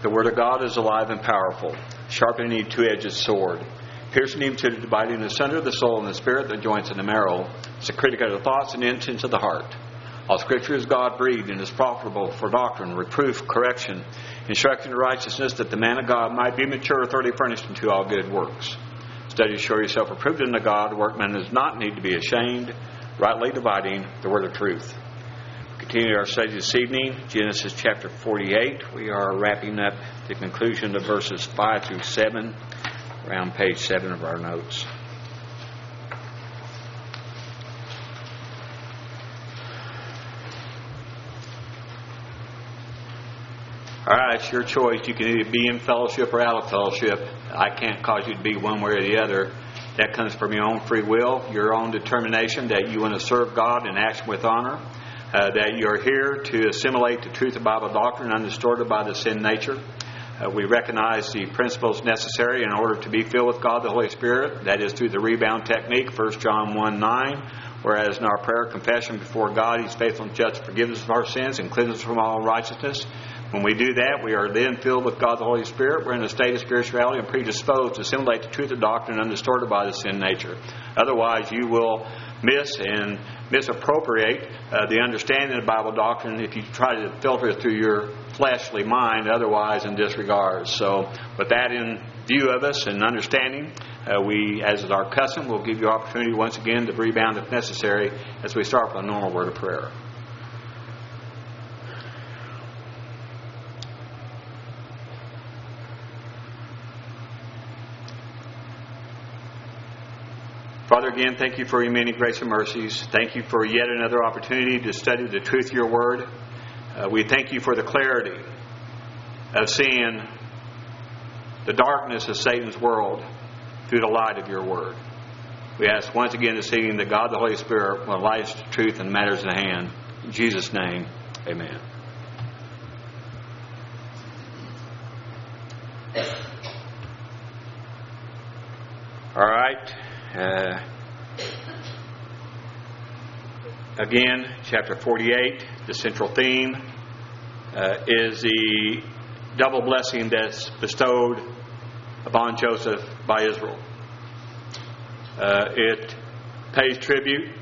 The Word of God is alive and powerful, sharper than any two-edged sword, piercing even to the dividing asunder of the soul and the spirit, the joints and the marrow. It's a critic of the thoughts and intents of the heart. All Scripture is God-breathed and is profitable for doctrine, reproof, correction, instruction in righteousness, that the man of God might be mature, thoroughly furnished unto all good works. Study to show yourself approved unto God. Workman does not need to be ashamed, rightly dividing the word of truth. We continue our study this evening, Genesis chapter 48. We are wrapping up the conclusion of verses 5 through 7, around page 7 of our notes. All right, it's your choice. You can either be in fellowship or out of fellowship. I can't cause you to be one way or the other. That comes from your own free will, your own determination that you want to serve God in action with honor, that you're here to assimilate the truth of Bible doctrine undistorted by the sin nature. We recognize the principles necessary in order to be filled with God the Holy Spirit. That is through the rebound technique, 1 John 1:9. Whereas in our prayer confession before God, He's faithful and just to forgive us of our sins and cleanse us from all unrighteousness. When we do that, we are then filled with God the Holy Spirit. We're in a state of spirituality and predisposed to assimilate the truth of doctrine undistorted by the sin nature. Otherwise, you will miss and misappropriate the understanding of Bible doctrine if you try to filter it through your fleshly mind, otherwise in disregard. So, with that in view of us and understanding, we, as is our custom, will give you opportunity once again to rebound if necessary as we start with a normal word of prayer. Father, again, thank you for your many grace and mercies. Thank you for yet another opportunity to study the truth of your word. We thank you for the clarity of seeing the darkness of Satan's world through the light of your word. We ask once again this evening that God the Holy Spirit will enlighten us to truth and matters in hand. In Jesus' name, amen. All right. Again, chapter 48, the central theme is the double blessing that's bestowed upon Joseph by Israel. It pays tribute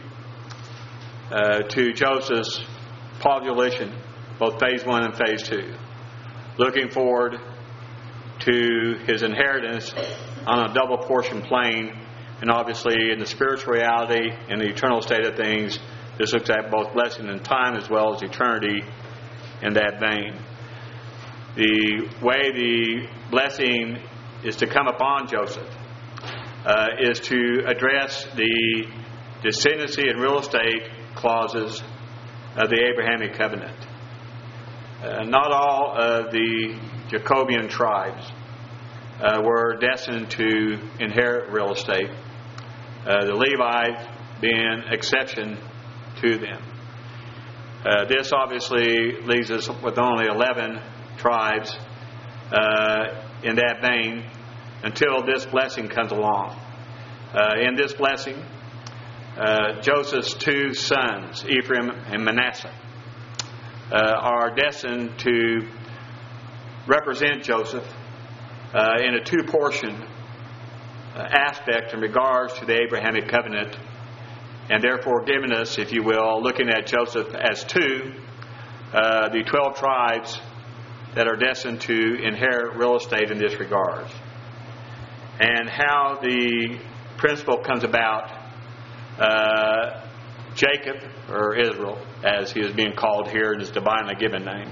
to Joseph's population, both phase 1 and phase 2, looking forward to his inheritance on a double portion plane. And obviously, in the spiritual reality and the eternal state of things, this looks at both blessing in time as well as eternity in that vein. The way the blessing is to come upon Joseph is to address the descendancy and real estate clauses of the Abrahamic covenant. Not all of the Jacobian tribes were destined to inherit real estate. The Levites being an exception to them. This obviously leaves us with only 11 tribes in that vein until this blessing comes along. In this blessing, Joseph's two sons, Ephraim and Manasseh, are destined to represent Joseph in a two-portion aspect in regards to the Abrahamic covenant, and therefore giving us, if you will, looking at Joseph as two, the 12 tribes that are destined to inherit real estate in this regard. And how the principle comes about, Jacob, or Israel, as he is being called here in his divinely given name,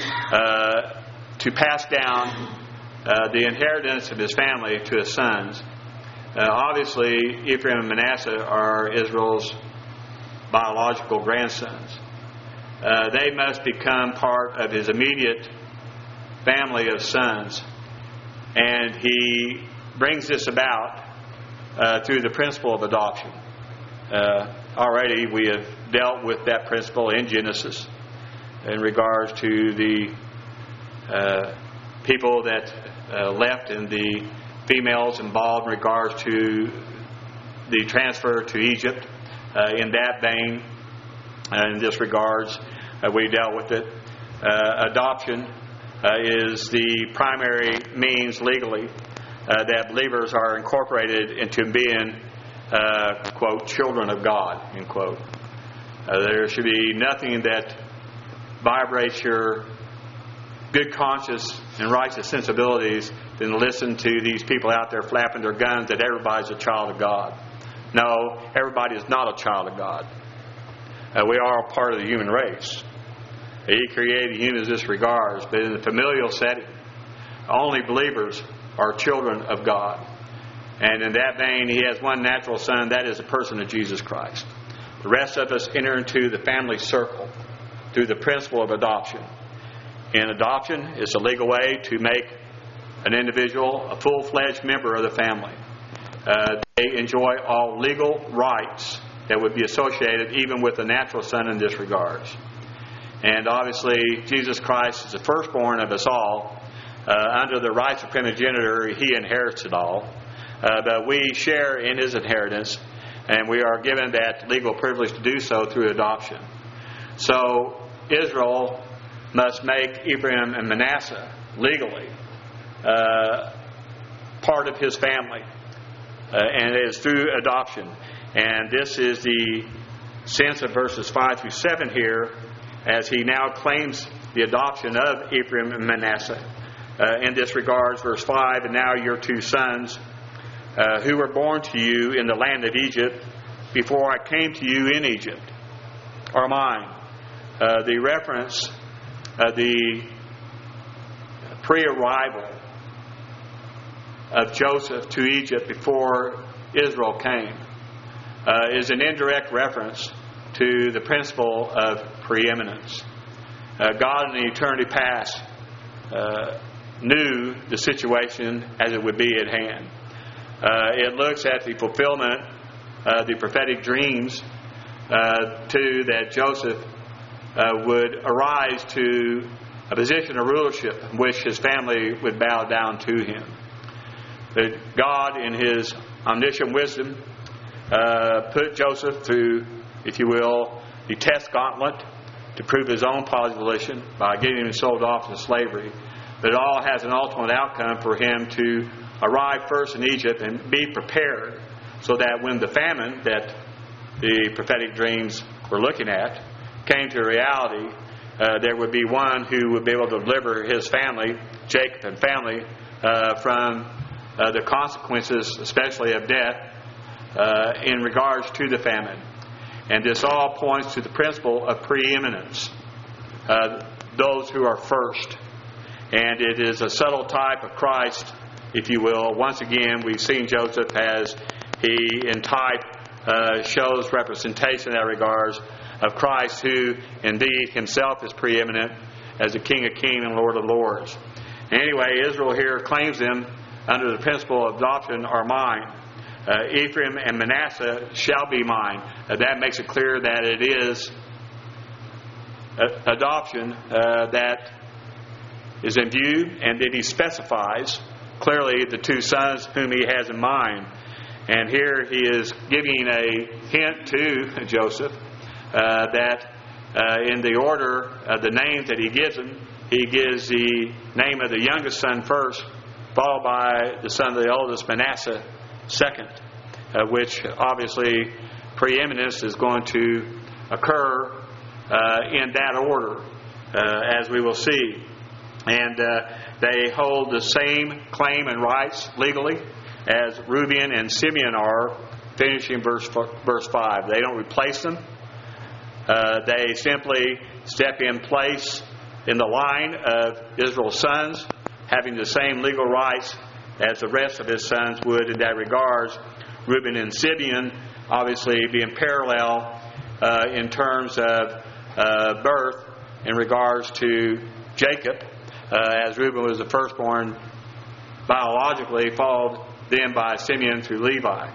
to pass down the inheritance of his family to his sons. Obviously, Ephraim and Manasseh are Israel's biological grandsons. They must become part of his immediate family of sons. And he brings this about through the principle of adoption. Already we have dealt with that principle in Genesis in regards to the people that left and the females involved in regards to the transfer to Egypt. In that vein, in this regards, we dealt with it. Adoption is the primary means legally that believers are incorporated into being, quote, children of God, end quote. There should be nothing that vibrates your good conscience and righteous sensibilities than listen to these people out there flapping their guns that everybody's a child of God. No, everybody is not a child of God. We are a part of the human race. He created humans in this regards, but in the familial setting, only believers are children of God. And in that vein, He has one natural son, that is the person of Jesus Christ. The rest of us enter into the family circle through the principle of adoption. And adoption is a legal way to make an individual a full-fledged member of the family. They enjoy all legal rights that would be associated even with the natural son in this regards. And obviously, Jesus Christ is the firstborn of us all. Under the rights of primogeniture, He inherits it all. But we share in His inheritance, and we are given that legal privilege to do so through adoption. So, Israel must make Ephraim and Manasseh legally part of his family. And it is through adoption. And this is the sense of verses 5 through 7 here, as he now claims the adoption of Ephraim and Manasseh. In this regards, verse 5, and now your two sons, who were born to you in the land of Egypt, before I came to you in Egypt, are mine. The reference, the pre-arrival of Joseph to Egypt before Israel came, is an indirect reference to the principle of preeminence. God in the eternity past knew the situation as it would be at hand. It looks at the fulfillment of the prophetic dreams that Joseph would arise to a position of rulership in which his family would bow down to him. That God, in His omniscient wisdom, put Joseph through, if you will, the test gauntlet to prove his own position by getting him sold off into slavery. But it all has an ultimate outcome for him to arrive first in Egypt and be prepared so that when the famine that the prophetic dreams were looking at came to reality, there would be one who would be able to deliver his family, Jacob and family, from the consequences, especially of death, in regards to the famine. And this all points to the principle of preeminence, those who are first. And it is a subtle type of Christ, if you will. Once again, we've seen Joseph as he, in type, shows representation in that regards of Christ, who indeed himself is preeminent as the King of Kings and Lord of Lords. Anyway, Israel here claims them under the principle of adoption are mine. Ephraim and Manasseh shall be mine. That makes it clear that it is adoption that is in view, and that he specifies clearly the two sons whom he has in mind. And here he is giving a hint to Joseph that in the order of the names that he gives him, he gives the name of the youngest son first, followed by the son of the oldest, Manasseh, second, which obviously preeminence is going to occur in that order, as we will see. And they hold the same claim and rights legally as Reuben and Simeon are, finishing verse 5. They don't replace them. They simply step in place in the line of Israel's sons, having the same legal rights as the rest of his sons would in that regards. Reuben and Simeon obviously being parallel in terms of birth in regards to Jacob, as Reuben was the firstborn biologically, followed then by Simeon through Leah.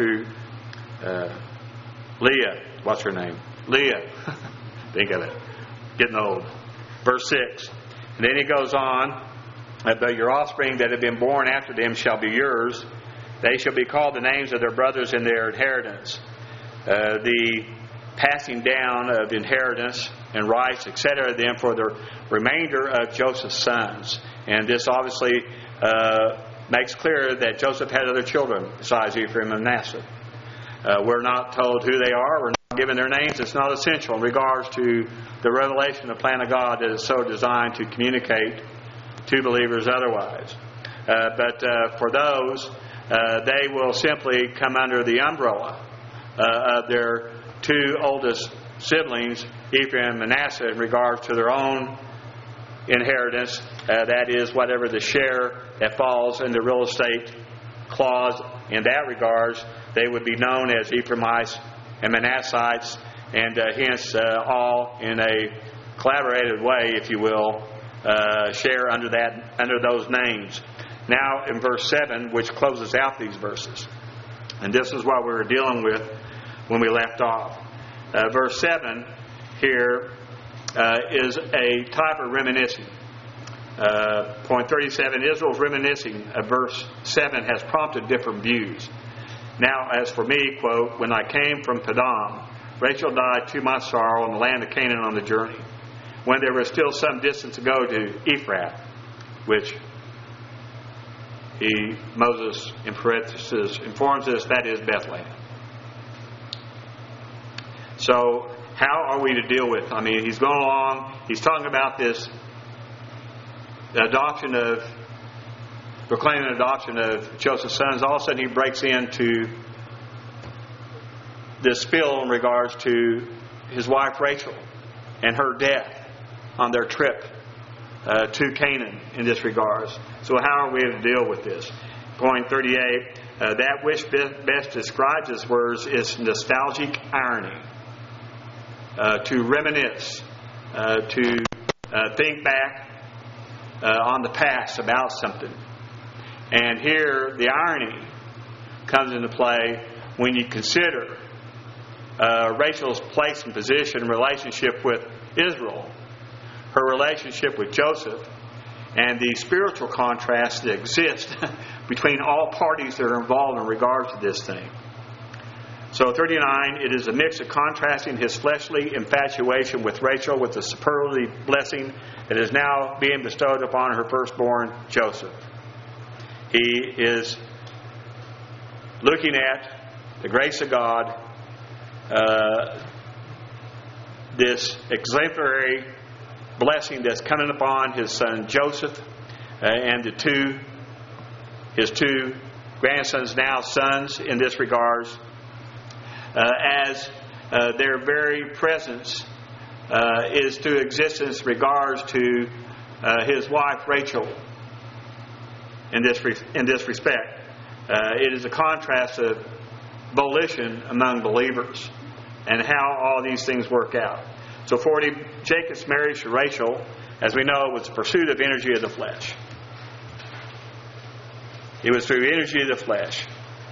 What's her name? Leah. Think of it. Getting old. Verse 6. And then he goes on, but your offspring that have been born after them shall be yours. They shall be called the names of their brothers in their inheritance. The passing down of inheritance and rights, etc., then for the remainder of Joseph's sons. And this obviously makes clear that Joseph had other children besides Ephraim and Manasseh. We're not told who they are. We're not given their names. It's not essential in regards to the revelation, the plan of God that is so designed to communicate to believers otherwise. But for those, they will simply come under the umbrella of their two oldest siblings, Ephraim and Manasseh, in regards to their own inheritance. That is, whatever the share that falls in the real estate clause in that regards, they would be known as Ephraimites and Manassites, and hence all in a collaborated way, if you will, share under those names. Now in verse 7, which closes out these verses, and this is what we were dealing with when we left off. Verse 7 here is a type of reminiscing. Point 37, Israel's reminiscing of verse 7 has prompted different views. Now, as for me, quote, when I came from Padam, Rachel died to my sorrow in the land of Canaan on the journey, when there was still some distance to go to Ephrath, which Moses, in parenthesis, informs us that is Bethlehem. So, how are we to deal with? I mean, he's going along, he's talking about this proclaiming adoption of Joseph's sons. All of a sudden he breaks into this spiel in regards to his wife Rachel and her death on their trip to Canaan in this regards. So how are we to deal with this? Point 38, that which best describes his words is nostalgic irony. To reminisce, to think back on the past about something. And here the irony comes into play when you consider Rachel's place and position, relationship with Israel, her relationship with Joseph, and the spiritual contrast that exists between all parties that are involved in regards to this thing. So 39, it is a mix of contrasting his fleshly infatuation with Rachel with the superlative blessing that is now being bestowed upon her firstborn, Joseph. He is looking at the grace of God, this exemplary blessing that's coming upon his son Joseph and his two grandsons, now sons in this regards, as their very presence is to existence regards to his wife Rachel in this respect. It is a contrast of volition among believers and how all these things work out. So 40, Jacob's marriage to Rachel, as we know, was the pursuit of energy of the flesh. It was through energy of the flesh.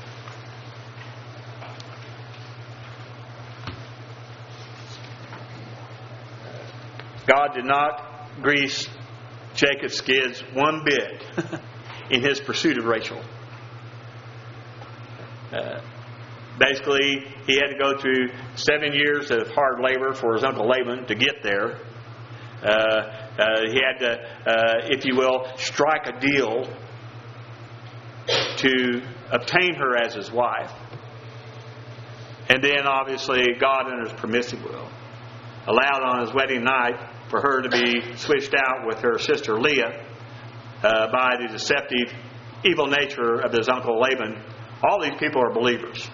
God did not grease Jacob's skids one bit in his pursuit of Rachel. Basically, he had to go through 7 years of hard labor for his uncle Laban to get there. He had to, if you will, strike a deal to obtain her as his wife. And then, obviously, God, in His permissive will, allowed on his wedding night for her to be switched out with her sister Leah by the deceptive, evil nature of his uncle Laban. All these people are believers.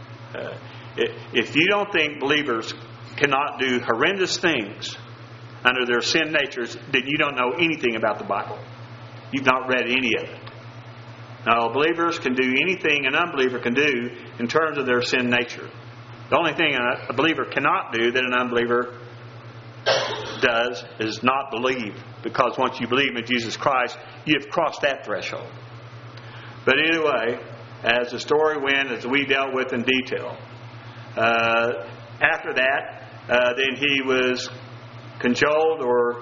If you don't think believers cannot do horrendous things under their sin natures, then you don't know anything about the Bible. You've not read any of it. Now, believers can do anything an unbeliever can do in terms of their sin nature. The only thing a believer cannot do that an unbeliever does is not believe. Because once you believe in Jesus Christ, you have crossed that threshold. But anyway, as the story went, as we dealt with in detail, after that, then he was cajoled or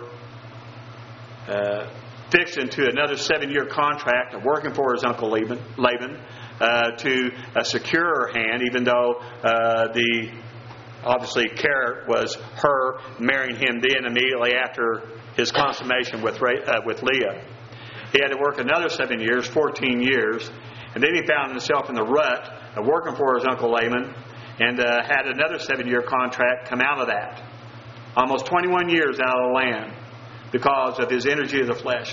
fixed into another 7-year contract of working for his uncle Laban to a securer hand, even though the obviously carrot was her marrying him then immediately after his consummation with Leah. He had to work another 7 years, 14 years, and then he found himself in the rut of working for his uncle Laban, and had another 7-year contract come out of that. Almost 21 years out of the land because of his energy of the flesh.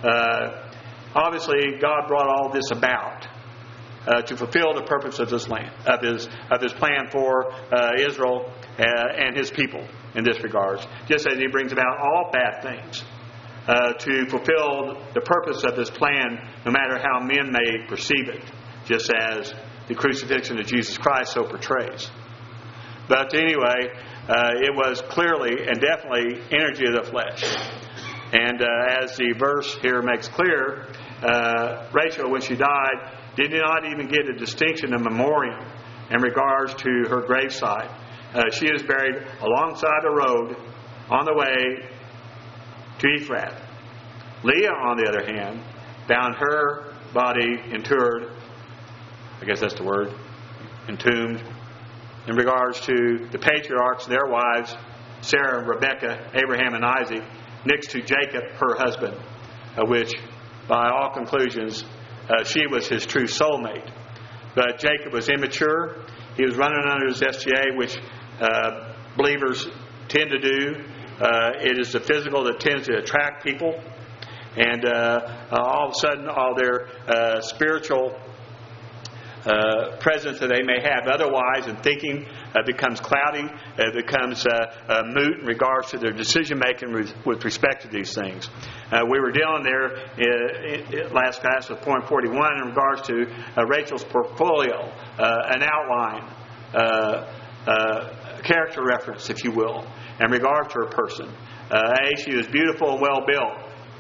Obviously, God brought all this about to fulfill the purpose of this land, of his plan for Israel and his people in this regard. Just as He brings about all bad things to fulfill the purpose of this plan, no matter how men may perceive it, just as the crucifixion of Jesus Christ so portrays. But anyway, it was clearly and definitely energy of the flesh. And as the verse here makes clear, Rachel, when she died, did not even get a distinction, a memoriam, in regards to her gravesite. She is buried alongside the road on the way to Ephrath. Leah, on the other hand, found her body interred, I guess that's the word, entombed, in regards to the patriarchs, their wives, Sarah and Rebekah, Abraham and Isaac, next to Jacob, her husband, which, by all conclusions, she was his true soulmate. But Jacob was immature. He was running under his SGA, which believers tend to do. It is the physical that tends to attract people. And all of a sudden, all their spiritual presence that they may have otherwise and thinking becomes cloudy. It becomes moot in regards to their decision making with respect to these things. We were dealing there last class with point 41 in regards to Rachel's portfolio, an outline, character reference, if you will, in regard to her person. She was beautiful and well built.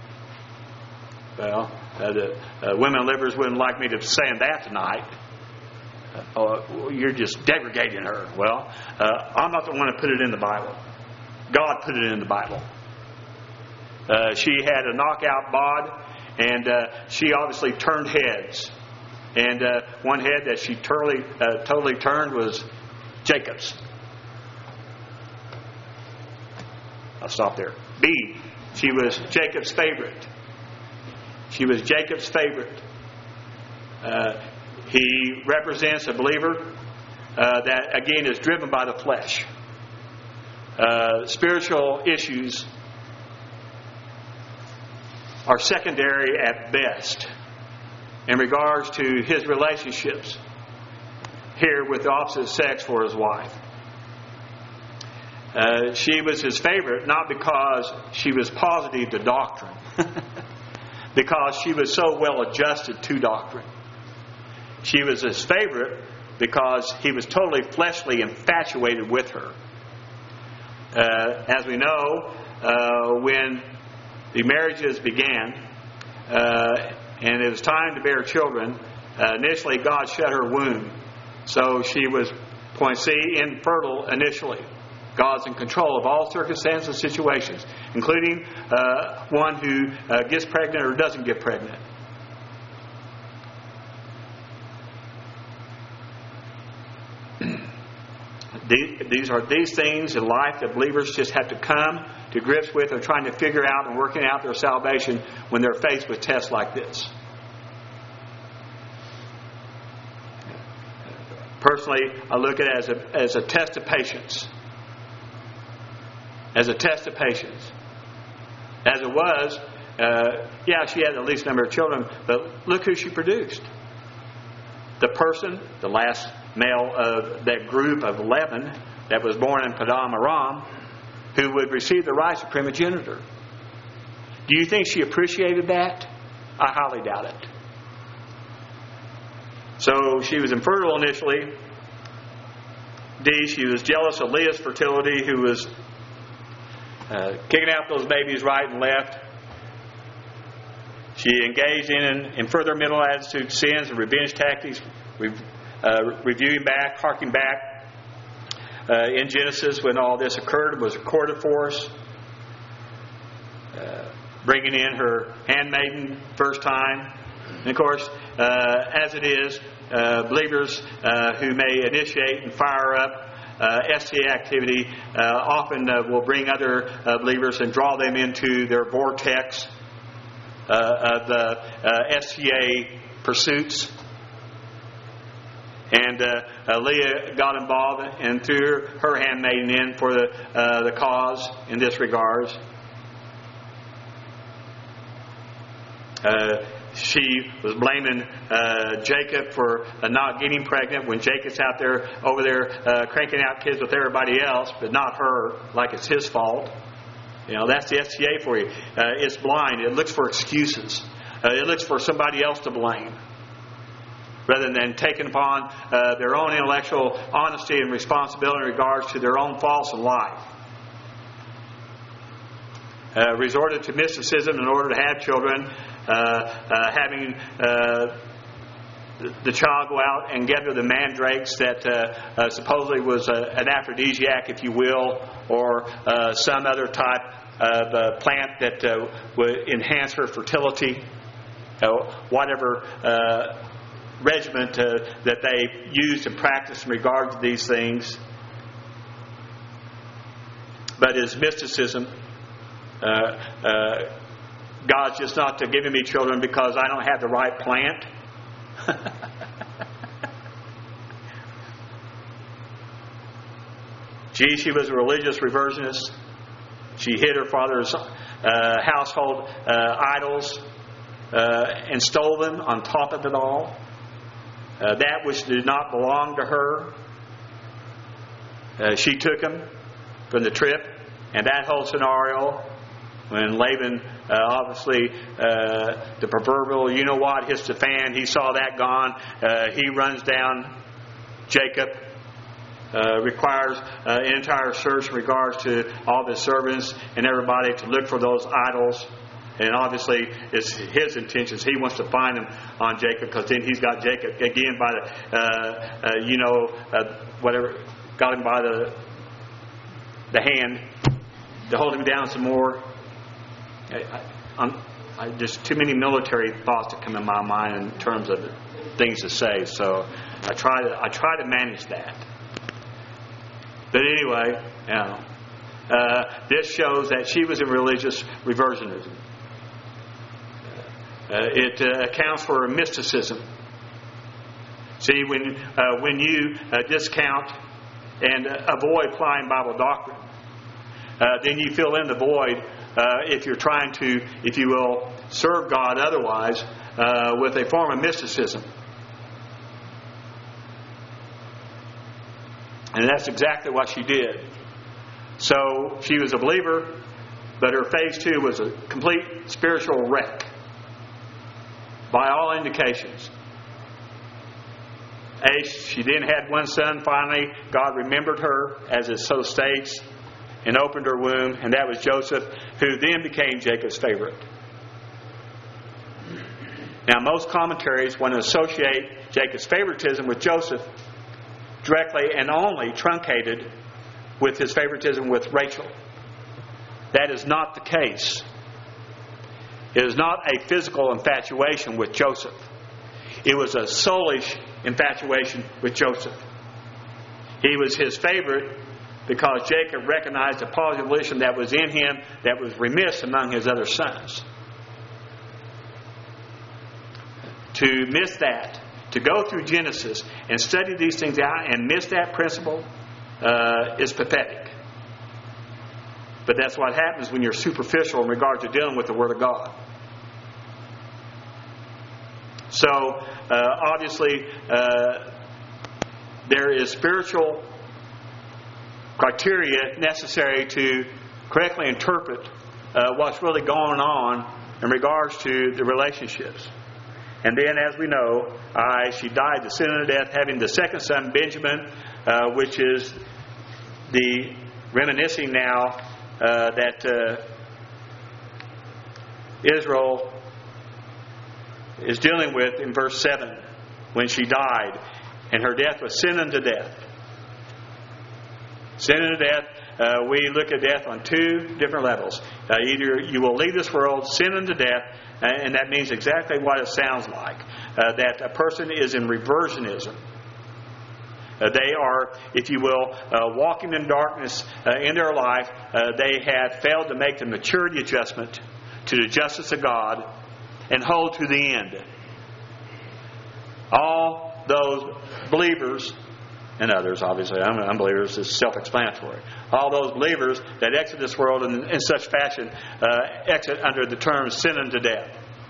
Well, women livers wouldn't like me to say that tonight. You're just degrading her. Well, I'm not the one to put it in the Bible. God put it in the Bible. She had a knockout bod, and she obviously turned heads. And one head that she totally turned was Jacob's. I'll stop there. B, she was Jacob's favorite. She was Jacob's favorite. He represents a believer that, again, is driven by the flesh. Spiritual issues are secondary at best in regards to his relationships here with the opposite sex for his wife. She was his favorite not because she was positive to doctrine, because she was so well adjusted to doctrine. She was his favorite because he was totally fleshly infatuated with her. As we know, when the marriages began and it was time to bear children, initially God shut her womb. So she was, point C, infertile initially. God's in control of all circumstances and situations, including one who gets pregnant or doesn't get pregnant. These things in life that believers just have to come to grips with or trying to figure out and working out their salvation when they're faced with tests like this. Personally, I look at it as a test of patience. As a test of patience. As it was, she had the least number of children, but look who she produced. The person, the last male of that group of 11 that was born in Padam Aram, who would receive the rights of primogeniture. Do you think she appreciated that? I highly doubt it. So she was infertile initially. D, she was jealous of Leah's fertility, who was kicking out those babies right and left. She engaged in further mental attitude sins and revenge tactics, reviewing back, harking back in Genesis when all this occurred, was recorded for us. Bringing in her handmaiden first time. And of course, as it is, believers who may initiate and fire up STA activity often will bring other believers and draw them into their vortex of the STA pursuits. And Leah got involved and threw her handmaiden in for the cause in this regard. She was blaming Jacob for not getting pregnant when Jacob's out there over there cranking out kids with everybody else, but not her, like it's his fault. You know, that's the STA for you. It's blind. It looks for excuses. It looks for somebody else to blame, rather than taking upon their own intellectual honesty and responsibility in regards to their own faults in life. Resorted to mysticism in order to have children, having the child go out and gather the mandrakes that supposedly was an aphrodisiac, if you will, or some other type of plant that would enhance her fertility, whatever regiment that they used and practiced in regard to these things. But as mysticism, God's just not giving me children because I don't have the right plant. She was a religious reversionist. She hid her father's household idols and stole them on top of it all. That which did not belong to her, she took them from the trip. And that whole scenario, when Laban, obviously, the proverbial, you know what, hits the fan, he saw that gone. He runs down Jacob, requires an entire search in regards to all the servants and everybody to look for those idols. And obviously, it's his intentions. He wants to find them on Jacob, because then he's got Jacob again by the, whatever, got him by the hand to hold him down some more. Just too many military thoughts that come in my mind in terms of things to say. So I try to manage that. But anyway, this shows that she was in religious reversionism. It accounts for mysticism. See, when you discount and avoid applying Bible doctrine, then you fill in the void if you're trying to, if you will, serve God otherwise with a form of mysticism. And that's exactly what she did. So she was a believer, but her phase 2 was a complete spiritual wreck by all indications. She then had one son. Finally, God remembered her, as it so states, and opened her womb, and that was Joseph, who then became Jacob's favorite. Now, most commentaries want to associate Jacob's favoritism with Joseph directly and only truncated with his favoritism with Rachel. That is not the case. It is not a physical infatuation with Joseph. It was a soulish infatuation with Joseph. He was his favorite because Jacob recognized a position that was in him that was remiss among his other sons. To miss that, to go through Genesis and study these things out and miss that principle is pathetic. But that's what happens when you're superficial in regard to dealing with the Word of God. So, obviously, there is spiritual criteria necessary to correctly interpret what's really going on in regards to the relationships. And then, as we know, she died the sin of death, having the second son, Benjamin, which is the reminiscing now that Israel is dealing with in verse 7, when she died, and her death was sin unto death. Sin unto death, we look at death on two different levels. Either you will leave this world, sin unto death, and that means exactly what it sounds like. That a person is in reversionism. They are, if you will, walking in darkness in their life. They have failed to make the maturity adjustment to the justice of God and hold to the end. All those believers, and others, obviously, unbelievers is self-explanatory. All those believers that exit this world in such fashion exit under the term sin unto death.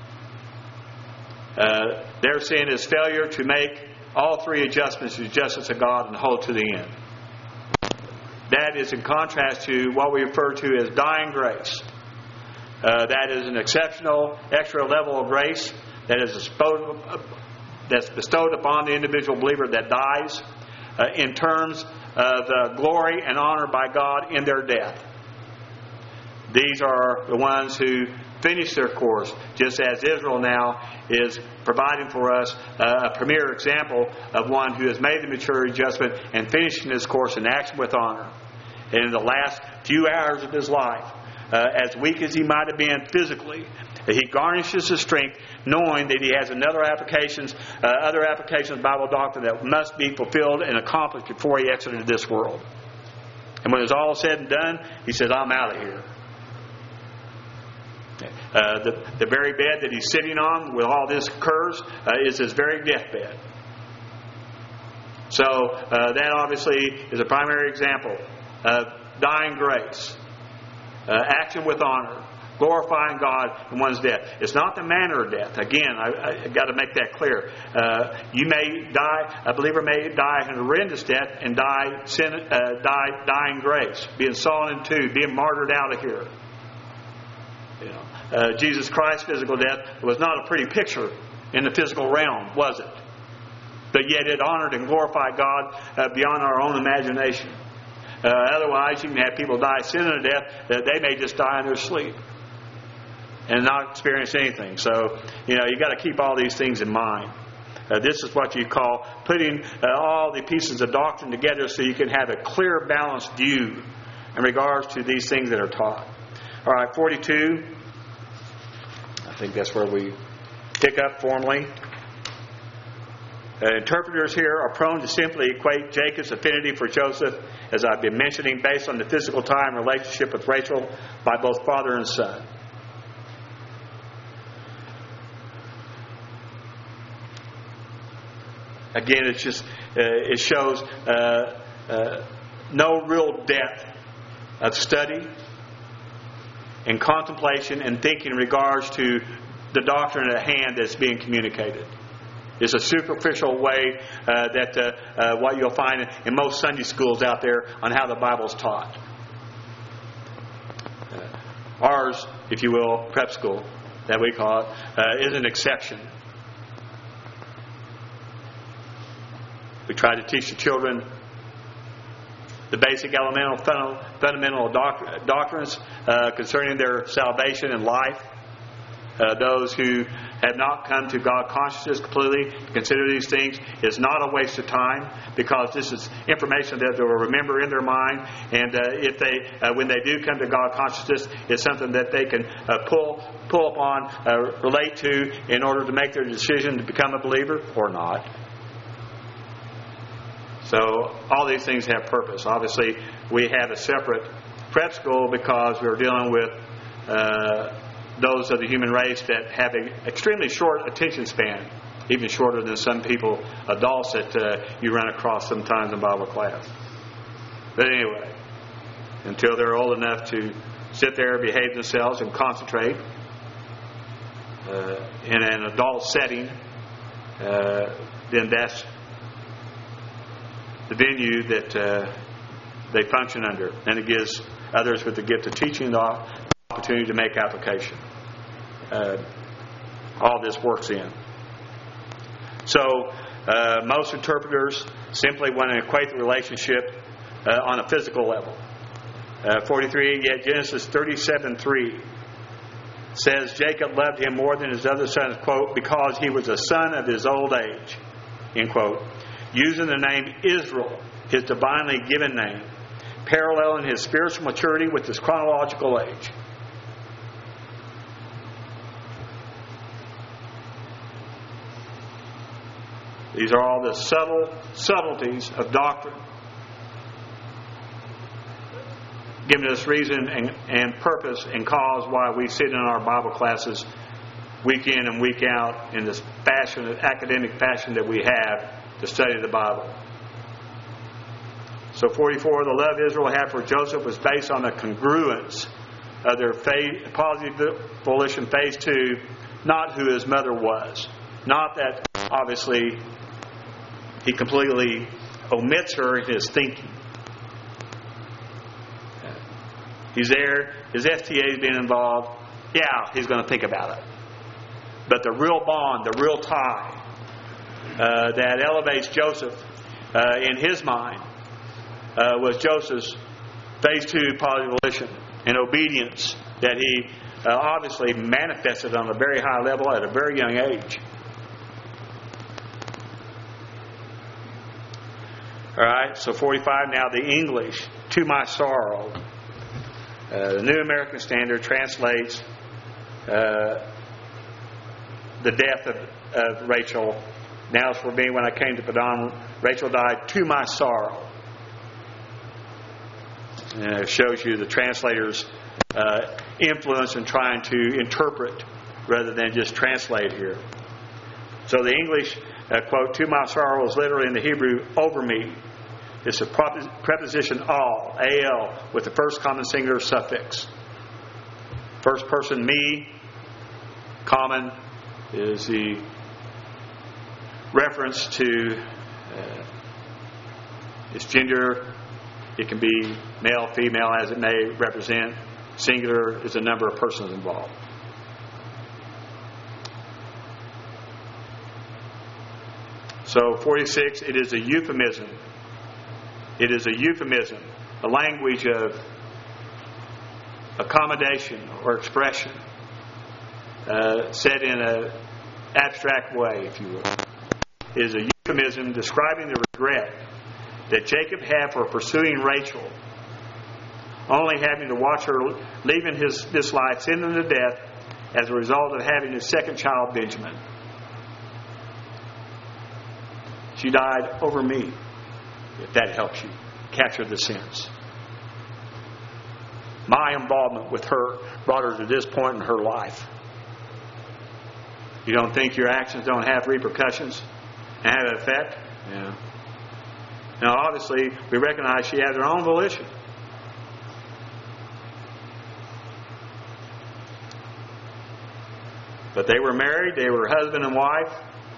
Their sin is failure to make all three adjustments to the justice of God and hold to the end. That is in contrast to what we refer to as dying grace. That is an exceptional, extra level of grace that is bestowed upon the individual believer that dies in terms of glory and honor by God in their death. These are the ones who finish their course, just as Israel now is providing for us a premier example of one who has made the mature adjustment and finishing his course in action with honor. And in the last few hours of his life, as weak as he might have been physically, he garnishes his strength, knowing that he has other applications of Bible doctrine that must be fulfilled and accomplished before he exited this world. And when it's all said and done, he says, "I'm out of here." The very bed that he's sitting on when all this occurs is his very deathbed. So that obviously is a primary example of dying grace, action with honor, glorifying God in one's death. It's not the manner of death. Again, I've got to make that clear. You may die, a believer may die a horrendous death and die dying grace, being sawn in two, being martyred out of here. Jesus Christ's physical death was not a pretty picture in the physical realm, was it? But yet it honored and glorified God beyond our own imagination. Otherwise, you can have people die sin unto death that they may just die in their sleep and not experience anything. So, you got to keep all these things in mind. This is what you call putting all the pieces of doctrine together so you can have a clear, balanced view in regards to these things that are taught. All right, 42. I think that's where we pick up formally. Interpreters here are prone to simply equate Jacob's affinity for Joseph, as I've been mentioning, based on the physical tie and relationship with Rachel by both father and son. Again, it shows no real depth of study and contemplation and thinking in regards to the doctrine at hand that's being communicated. It's a superficial way that what you'll find in most Sunday schools out there on how the Bible's taught. Ours, if you will, prep school, that we call it, is an exception. We try to teach the children the basic fundamental doctrines concerning their salvation and life. Those who have not come to God consciousness completely to consider these things is not a waste of time, because this is information that they will remember in their mind, and if they when they do come to God consciousness, it's something that they can pull upon, relate to, in order to make their decision to become a believer or not. So all these things have purpose. Obviously, we have a separate prep school because we're dealing with those of the human race that have an extremely short attention span, even shorter than some people, adults, that you run across sometimes in Bible class. But anyway, until they're old enough to sit there, behave themselves, and concentrate in an adult setting, then that's the venue that they function under. And it gives others with the gift of teaching the opportunity to make application. All this works in. So most interpreters simply want to equate the relationship on a physical level. 43, yet Genesis 37:3 says Jacob loved him more than his other sons, quote, because he was a son of his old age, end quote, using the name Israel, his divinely given name, paralleling his spiritual maturity with his chronological age. These are all the subtleties of doctrine, giving us reason and purpose and cause why we sit in our Bible classes week in and week out in this academic fashion that we have to study the Bible. So 44, the love Israel had for Joseph was based on a congruence of their positive volition, phase 2, not who his mother was. Not that, obviously, he completely omits her in his thinking. He's there, his FTA is being involved. Yeah, he's going to think about it. But the real bond, the real tie that elevates Joseph in his mind was Joseph's phase 2 positive volition and obedience that he obviously manifested on a very high level at a very young age. All right, so 45, now the English, to my sorrow. The New American Standard translates the death of Rachel. Now as for me, when I came to Paddan, Rachel died to my sorrow. And it shows you the translator's influence in trying to interpret rather than just translate here. So the English quote, to my sorrow, is literally in the Hebrew, over me. It's a preposition al, al, with the first common singular suffix. First person me, common, is the reference to its gender. It can be male, female, as it may represent. Singular is the number of persons involved. So 46, it is a euphemism. It is a euphemism, a language of accommodation or expression, said in an abstract way, if you will. It is a euphemism describing the regret that Jacob had for pursuing Rachel, only having to watch her leaving this life, sending to death as a result of having his second child, Benjamin. She died over me, if that helps you capture the sense. My involvement with her brought her to this point in her life. You don't think your actions don't have repercussions and have an effect? Yeah. Now, obviously, we recognize she has her own volition. But they were married. They were husband and wife.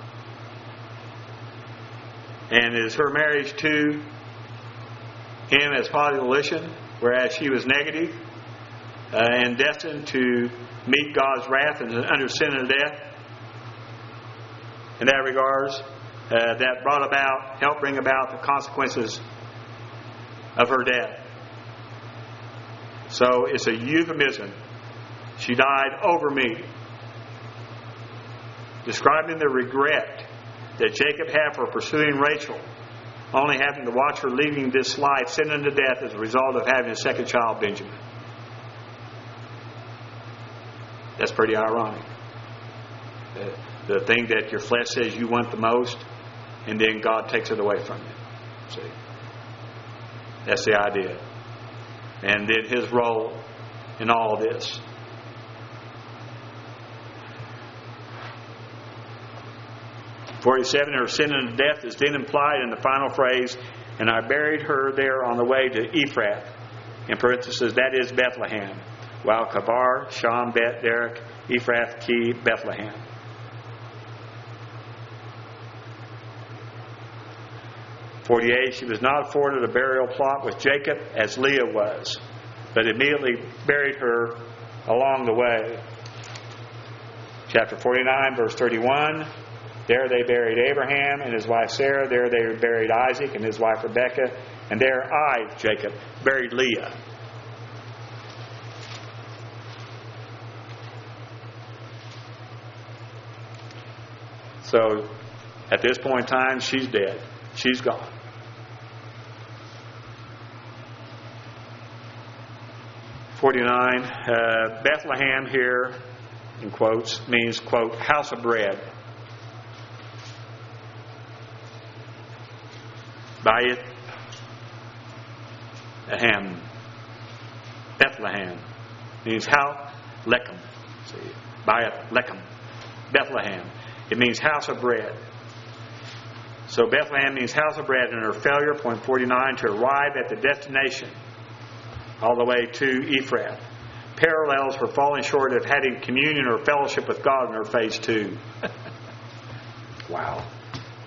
And is her marriage to him as positive volition, whereas she was negative and destined to meet God's wrath and under sin and death? In that regards, that helped bring about the consequences of her death. So it's a euphemism. She died over me, describing the regret that Jacob had for pursuing Rachel, only having to watch her leaving this life, sending to death as a result of having a second child, Benjamin. That's pretty ironic. The thing that your flesh says you want the most, and then God takes it away from you. See? That's the idea. And then his role in all of this. (47) Her sin unto death is then implied in the final phrase, and I buried her there on the way to Ephrath. In parentheses, that is Bethlehem. While Kabar, Sham, Bet, Derek, Ephrath, Ki, Bethlehem. (48) She was not afforded a burial plot with Jacob as Leah was, but immediately buried her along the way. Chapter 49, verse 31. There they buried Abraham and his wife Sarah. There they buried Isaac and his wife Rebekah. And there I, Jacob, buried Leah. So, at this point in time, she's dead. She's gone. (49) Bethlehem here, in quotes, means, quote, house of bread. Bethlehem means how? Lechem. See, Bayeth Lechem. Bethlehem. It means house of bread. So Bethlehem means house of bread, and her failure, point 49, to arrive at the destination all the way to Ephrath, parallels her falling short of having communion or fellowship with God in her phase 2. Wow.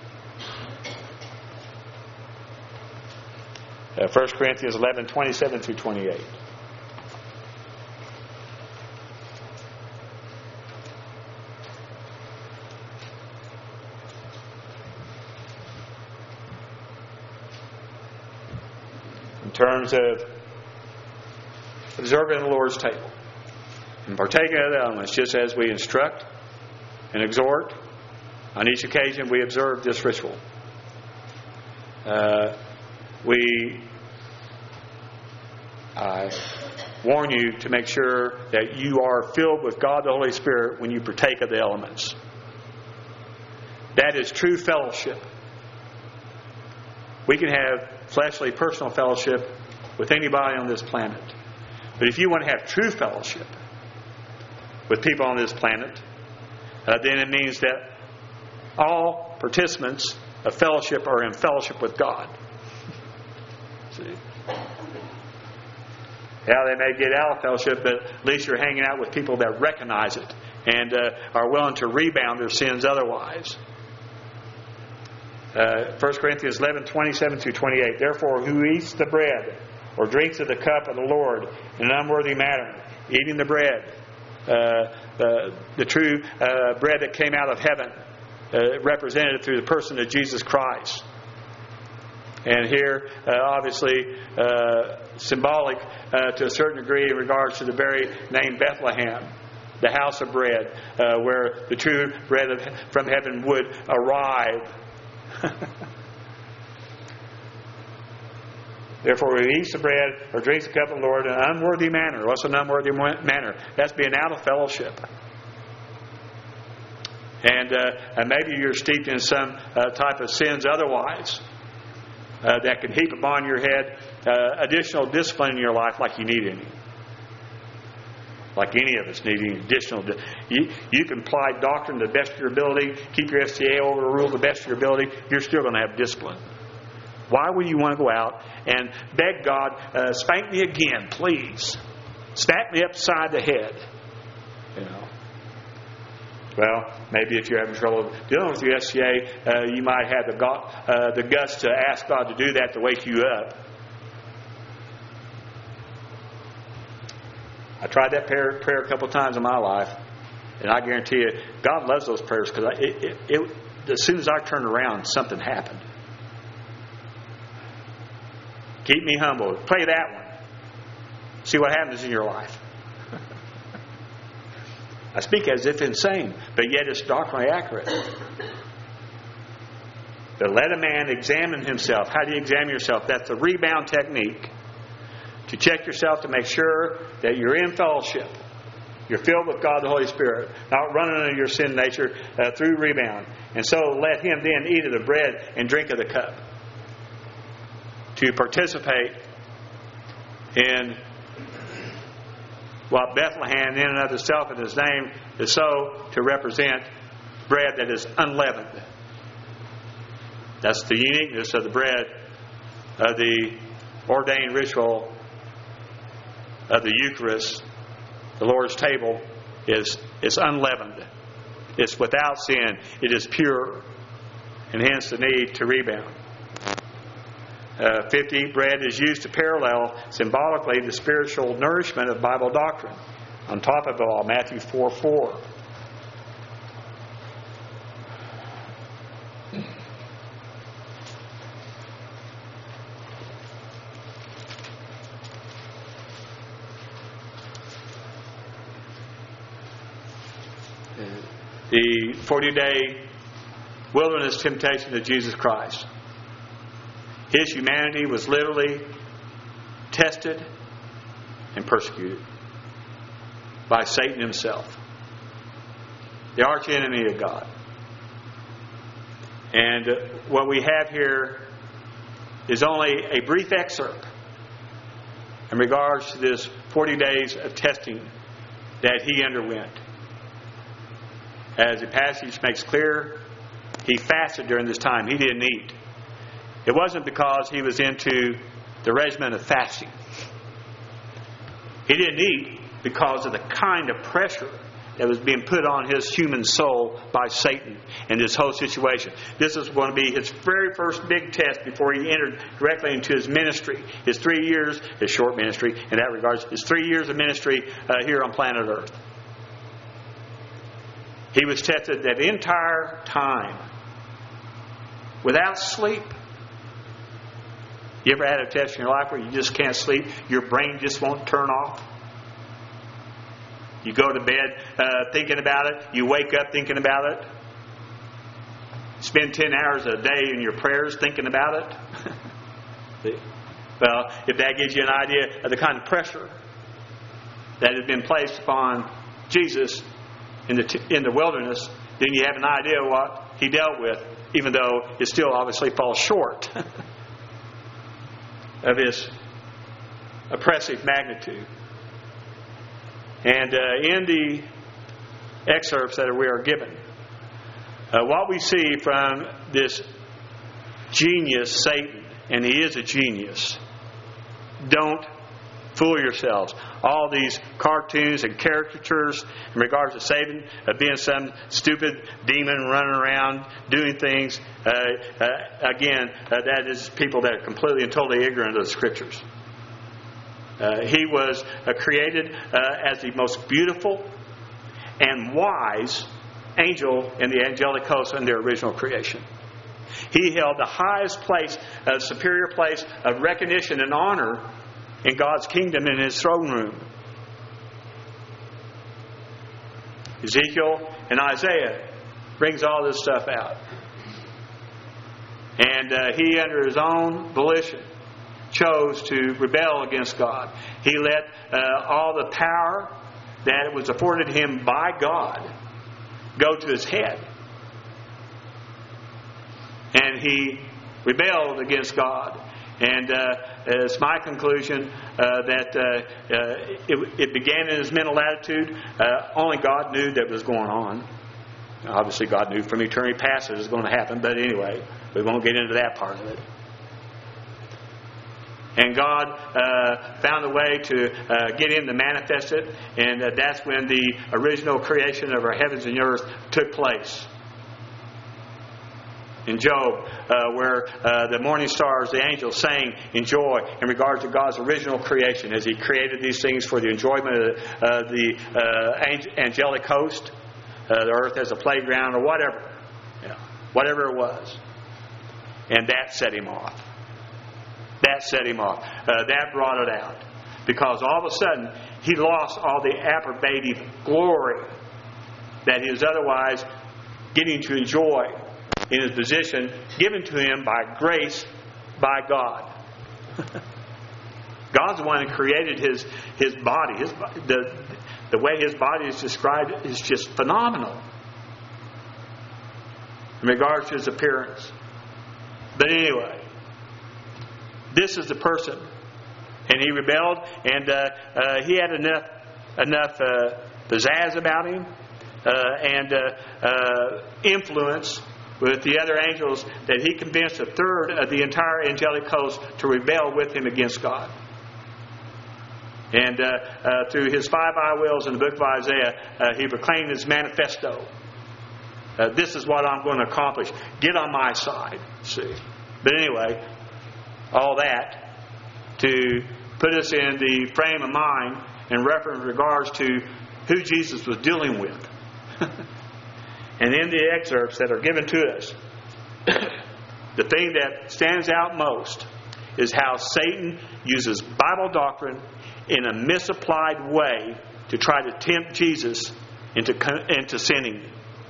1 Corinthians 11, 27 through 28. In terms of observing the Lord's table and partaking of the elements, just as we instruct and exhort, on each occasion we observe this ritual. I warn you to make sure that you are filled with God the Holy Spirit when you partake of the elements. That is true fellowship. We can have fleshly personal fellowship with anybody on this planet. But if you want to have true fellowship with people on this planet, then it means that all participants of fellowship are in fellowship with God. See? Yeah, they may get out of fellowship, but at least you're hanging out with people that recognize it and are willing to rebound their sins otherwise. 1 Corinthians 11, 27 through 28. Therefore, who eats the bread or drinks of the cup of the Lord in an unworthy manner, eating the bread, the true bread that came out of heaven, represented through the person of Jesus Christ. And here, obviously, symbolic to a certain degree in regards to the very name Bethlehem, the house of bread, where the true bread from heaven would arrive. Therefore, who eats the bread or drinks the cup of the Lord in an unworthy manner. What's an unworthy manner? That's being out of fellowship. And maybe you're steeped in some type of sins otherwise that can heap upon your head additional discipline in your life like you need any. Like any of us need any additional. You can apply doctrine to the best of your ability, keep your FCA overruled to the best of your ability. You're still going to have discipline. Why would you want to go out and beg God, spank me again, please? Smack me upside the head. You know. Well, maybe if you're having trouble dealing with your FCA, you might have the guts to ask God to do that to wake you up. I tried that prayer a couple of times in my life, and I guarantee you, God loves those prayers because as soon as I turned around, something happened. Keep me humble. Play that one. See what happens in your life. I speak as if insane, but yet it's doctrinally accurate. But let a man examine himself. How do you examine yourself? That's the rebound technique. To check yourself to make sure that you're in fellowship. You're filled with God the Holy Spirit. Not running into your sin nature through rebound. And so let him then eat of the bread and drink of the cup. To participate in what Bethlehem in and of itself in his name is so to represent bread that is unleavened. That's the uniqueness of the bread of the ordained ritual of the Eucharist. The Lord's table is unleavened. It's without sin. It is pure. And hence the need to rebound. 50, bread is used to parallel symbolically the spiritual nourishment of Bible doctrine. On top of it all, Matthew 4:4. The 40-day wilderness temptation of Jesus Christ. His humanity was literally tested and persecuted by Satan himself, the arch enemy of God. And what we have here is only a brief excerpt in regards to this 40 days of testing that he underwent. As the passage makes clear, he fasted during this time. He didn't eat. It wasn't because he was into the regimen of fasting. He didn't eat because of the kind of pressure that was being put on his human soul by Satan in this whole situation. This is going to be his very first big test before he entered directly into his ministry. His 3 years, his short ministry in that regards, his 3 years of ministry here on planet Earth. He was tested that entire time without sleep. You ever had a test in your life where you just can't sleep? Your brain just won't turn off? You go to bed thinking about it. You wake up thinking about it. Spend 10 hours a day in your prayers thinking about it. Well, if that gives you an idea of the kind of pressure that had been placed upon Jesus in the wilderness, then you have an idea what he dealt with, even though it still obviously falls short of his oppressive magnitude. And in the excerpts that we are given, what we see from this genius, Satan, and he is a genius, don't fool yourselves. All these cartoons and caricatures in regards to Satan being some stupid demon running around doing things, again, that is people that are completely and totally ignorant of the Scriptures. He was created as the most beautiful and wise angel in the angelic host in their original creation. He held the highest place, superior place of recognition and honor in God's kingdom in His throne room. Ezekiel and Isaiah brings all this stuff out. And he, under his own volition, chose to rebel against God. He let all the power that was afforded him by God go to his head. And he rebelled against God. And it's my conclusion that it began in his mental attitude. Only God knew that was going on. Obviously, God knew from eternity past it was going to happen. But anyway, we won't get into that part of it. And God found a way to get him to manifest it. And that's when the original creation of our heavens and earth took place. In Job, where the morning stars, the angels, sang in joy in regards to God's original creation as He created these things for the enjoyment of the angelic host, the earth as a playground or whatever. Whatever it was. And that set him off. That set him off. That brought it out. Because all of a sudden, he lost all the approbative glory that he was otherwise getting to enjoy in his position given to him by grace by God. God's the one who created his body. The way his body is described is just phenomenal in regards to his appearance. But anyway, this is the person. And he rebelled, and he had enough pizzazz about him and influence with the other angels that he convinced a third of the entire angelic host to rebel with him against God. And through his 5 I wills in the book of Isaiah, he proclaimed his manifesto. This is what I'm going to accomplish. Get on my side. See. But anyway, all that to put us in the frame of mind in regards to who Jesus was dealing with. And in the excerpts that are given to us, the thing that stands out most is how Satan uses Bible doctrine in a misapplied way to try to tempt Jesus into sinning.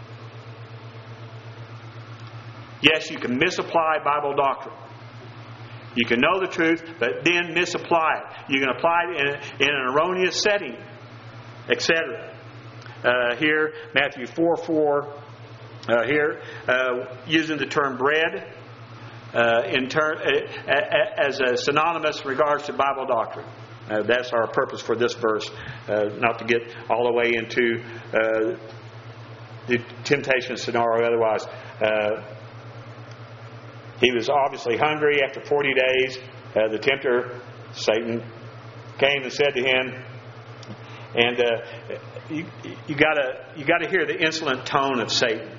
Yes, you can misapply Bible doctrine. You can know the truth, but then misapply it. You can apply it in an erroneous setting, etc. Here, Matthew 4:4, here, using the term bread, as a synonymous in regards to Bible doctrine. That's our purpose for this verse, not to get all the way into the temptation scenario. Otherwise, he was obviously hungry after 40 days. The tempter, Satan, came and said to him, and you got to hear the insolent tone of Satan,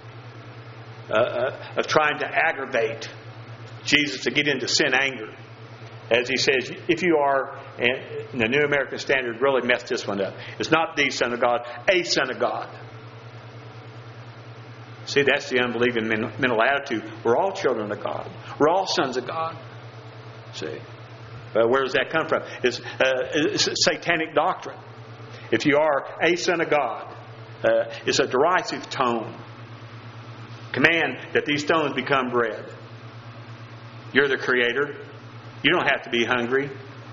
of trying to aggravate Jesus to get into sin anger. As he says, if you are, and the New American Standard really messed this one up. It's not the Son of God, a Son of God. See, that's the unbelieving mental attitude. We're all children of God. We're all sons of God. See, where does that come from? It's satanic doctrine. If you are a son of God, it's a derisive tone. Command that these stones become bread. You're the Creator. You don't have to be hungry.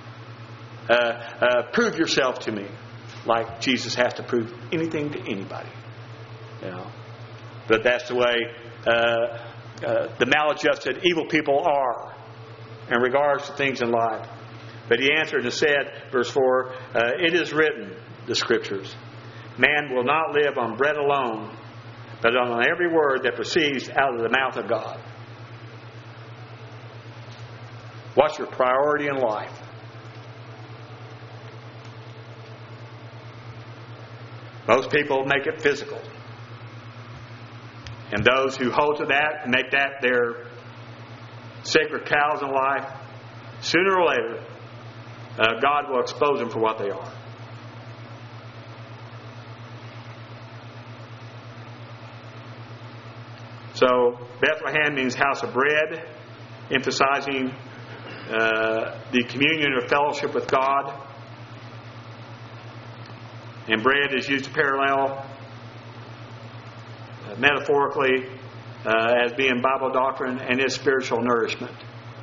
Prove yourself to me, like Jesus has to prove anything to anybody. You know. But that's the way the maladjusted, evil people are in regards to things in life. But he answered and said, verse 4, it is written, the Scriptures, man will not live on bread alone, but on every word that proceeds out of the mouth of God. What's your priority in life? Most people make it physical. And those who hold to that and make that their sacred cows in life, sooner or later, God will expose them for what they are. So, Bethlehem means house of bread, emphasizing the communion or fellowship with God. And bread is used to parallel metaphorically as being Bible doctrine and is spiritual nourishment.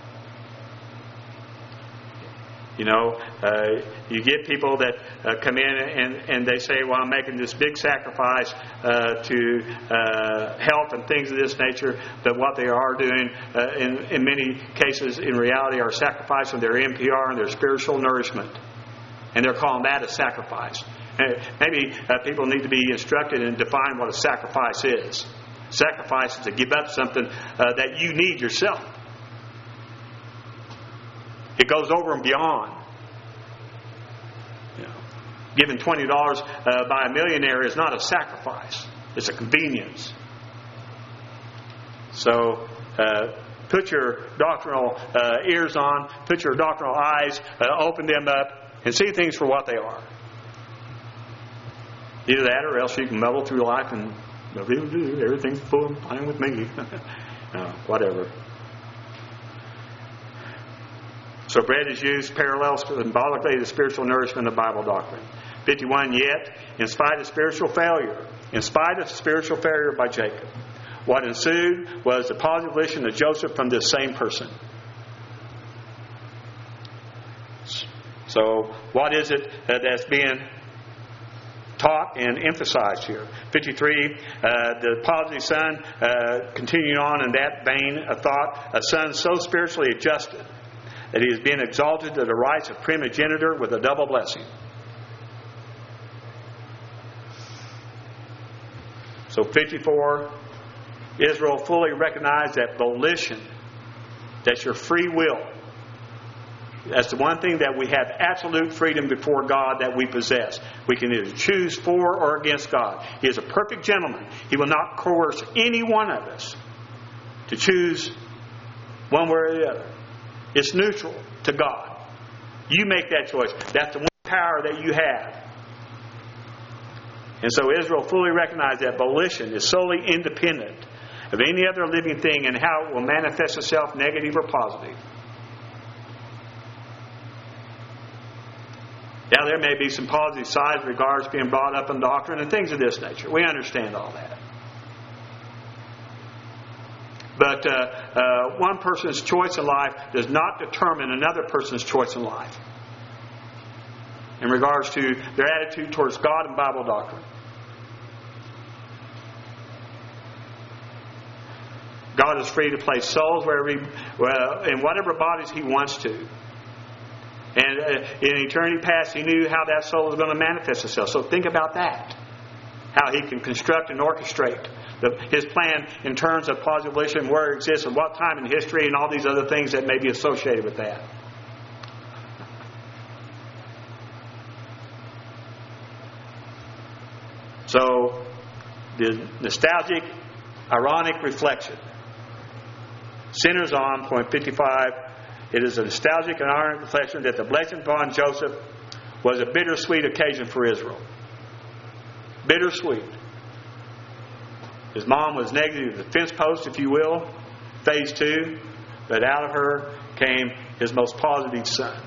You know, you get people that come in and they say, well, I'm making this big sacrifice to help and things of this nature. But what they are doing in many cases, in reality, are sacrificing their NPR and their spiritual nourishment. And they're calling that a sacrifice. Maybe people need to be instructed and define what a sacrifice is. Sacrifice is to give up something that you need yourself. It goes over and beyond. You know, giving $20 by a millionaire is not a sacrifice. It's a convenience. So, put your doctrinal ears on, put your doctrinal eyes, open them up, and see things for what they are. Either that, or else you can muddle through life and everything's fine with me. Whatever. So bread is used parallels symbolically to the spiritual nourishment of Bible doctrine. 51, yet, in spite of spiritual failure by Jacob, what ensued was the positive of Joseph from this same person. So, what is it that's being taught and emphasized here? 53, the positive son, continuing on in that vein of thought, a son so spiritually adjusted that he is being exalted to the rights of primogeniture with a double blessing. So 54, Israel fully recognized that volition, that's your free will. That's the one thing that we have absolute freedom before God that we possess. We can either choose for or against God. He is a perfect gentleman. He will not coerce any one of us to choose one way or the other. It's neutral to God. You make that choice. That's the one power that you have. And so Israel fully recognized that volition is solely independent of any other living thing and how it will manifest itself, negative or positive. Now, there may be some positive sides regards being brought up in doctrine and things of this nature. We understand all that. But one person's choice in life does not determine another person's choice in life in regards to their attitude towards God and Bible doctrine. God is free to place souls in whatever bodies He wants to. And in eternity past, He knew how that soul was going to manifest itself. So think about that. How He can construct and orchestrate His plan in terms of positive where it exists and what time in history and all these other things that may be associated with that. So, the nostalgic, ironic reflection. Sinners on, point 55. It is a nostalgic and ironic reflection that the blessing upon Joseph was a bittersweet occasion for Israel. Bittersweet. His mom was negative to the fence post, if you will, phase 2. But out of her came his most positive son.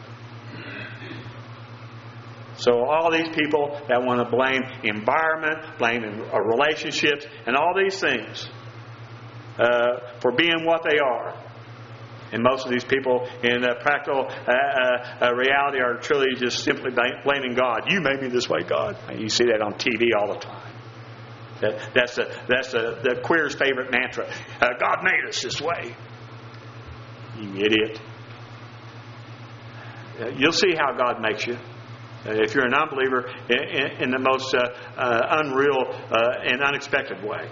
So all these people that want to blame environment, blame relationships, and all these things for being what they are. And most of these people in practical reality are truly just simply blaming God. You made me this way, God. You see that on TV all the time. That's the queer's favorite mantra. God made us this way. You idiot. You'll see how God makes you. If you're an unbeliever in the most unreal and unexpected way.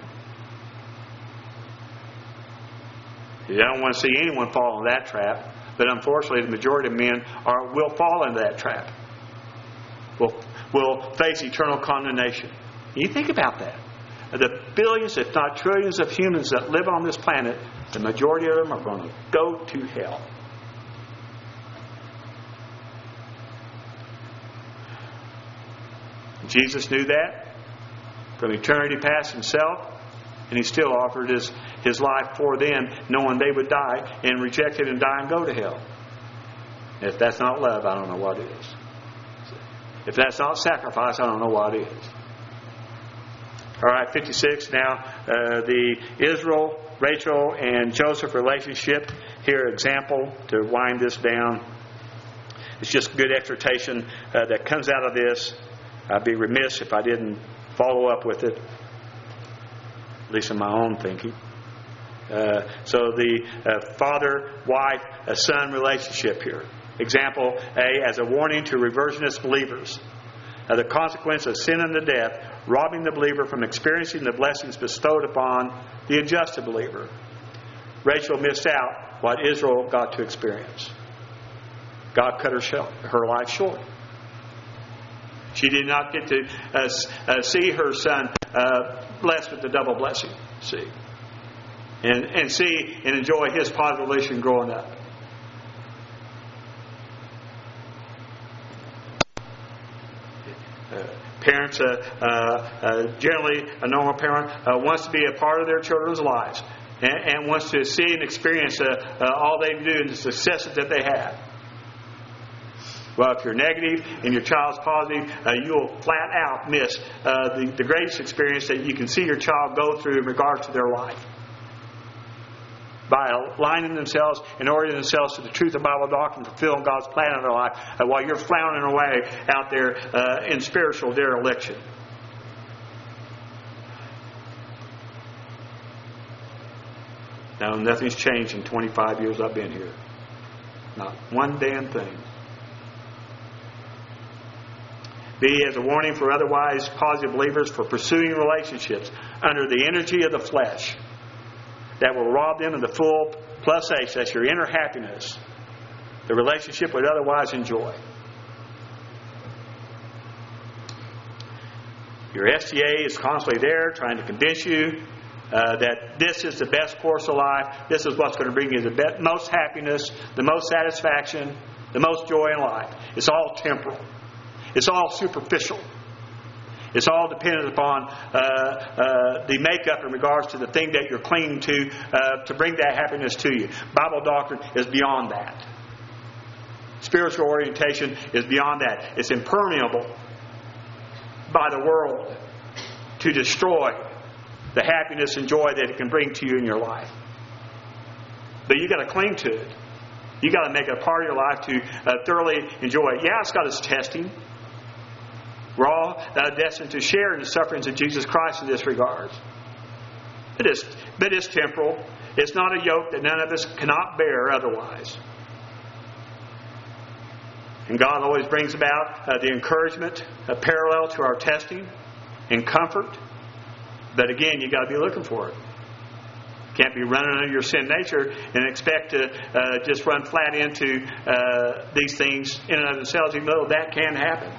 I don't want to see anyone fall into that trap, but unfortunately the majority of men will fall into that trap. Will face eternal condemnation. You think about that. The billions, if not trillions of humans that live on this planet, the majority of them are going to go to hell. Jesus knew that from eternity past Himself, and He still offered His life for them, knowing they would die and reject it and die and go to hell. If that's not love, I don't know what is. If that's not sacrifice, I don't know what is. All right, 56 now. The Israel, Rachel, and Joseph relationship. Here, example to wind this down. It's just good exhortation that comes out of this. I'd be remiss if I didn't follow up with it, at least in my own thinking. So the father-wife-son relationship here. Example A, as a warning to reversionist believers. The consequence of sin unto death, robbing the believer from experiencing the blessings bestowed upon the adjusted believer. Rachel missed out what Israel got to experience. God cut her life short. She did not get to see her son blessed with the double blessing. See, and see and enjoy his positive relation growing up. Parents, generally a normal parent wants to be a part of their children's lives and wants to see and experience all they do and the successes that they have. Well, if you're negative and your child's positive, you'll flat out miss the greatest experience that you can see your child go through in regards to their life. By aligning themselves and orienting themselves to the truth of Bible doctrine, fulfilling God's plan in their life, while you're floundering away out there in spiritual dereliction. Now, nothing's changed in 25 years I've been here. Not one damn thing. B, as a warning for otherwise positive believers for pursuing relationships under the energy of the flesh that will rob them of the full plus H, that's your inner happiness, the relationship would otherwise enjoy. Your STA is constantly there trying to convince you that this is the best course of life, this is what's going to bring you the most happiness, the most satisfaction, the most joy in life. It's all temporal. It's all superficial. It's all dependent upon the makeup in regards to the thing that you're clinging to bring that happiness to you. Bible doctrine is beyond that. Spiritual orientation is beyond that. It's impermeable by the world to destroy the happiness and joy that it can bring to you in your life. But you got to cling to it. You got to make it a part of your life to thoroughly enjoy it. Yeah, it's got its testing. We're all destined to share in the sufferings of Jesus Christ in this regard. But it's temporal. It's not a yoke that none of us cannot bear otherwise. And God always brings about the encouragement, a parallel to our testing and comfort. But again, you've got to be looking for it. You can't be running under your sin nature and expect to just run flat into these things in and of themselves, even though that can happen.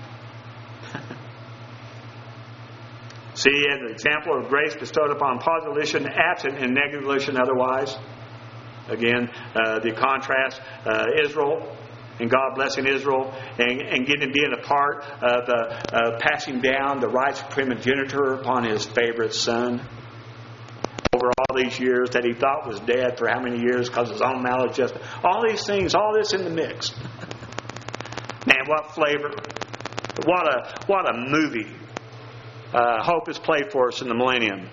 See, as an example of grace bestowed upon positive volition, absent in negative volition otherwise. Again, the contrast, Israel and God blessing Israel and getting being a part of passing down the rights of primogeniture upon his favorite son. Over all these years that he thought was dead for how many years because of his own maladjustment. All these things, all this in the mix. Man, what flavor. What a movie. Hope is played for us in the millennium.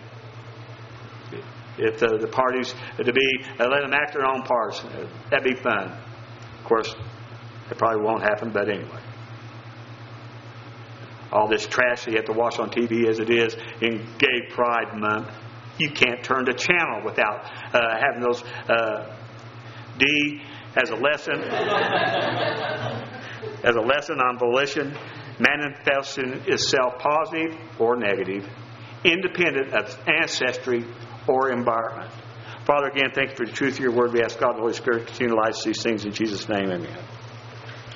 If the parties to be let them act their own parts, that'd be fun. Of course, it probably won't happen, but anyway. All this trash that you have to watch on TV as it is in Gay Pride Month, you can't turn the channel without having those. D as a lesson, on volition. Manifesting itself positive or negative, independent of ancestry or environment. Father, again, thank you for the truth of your word. We ask God, the Holy Spirit, to continue to light these things in Jesus' name. Amen.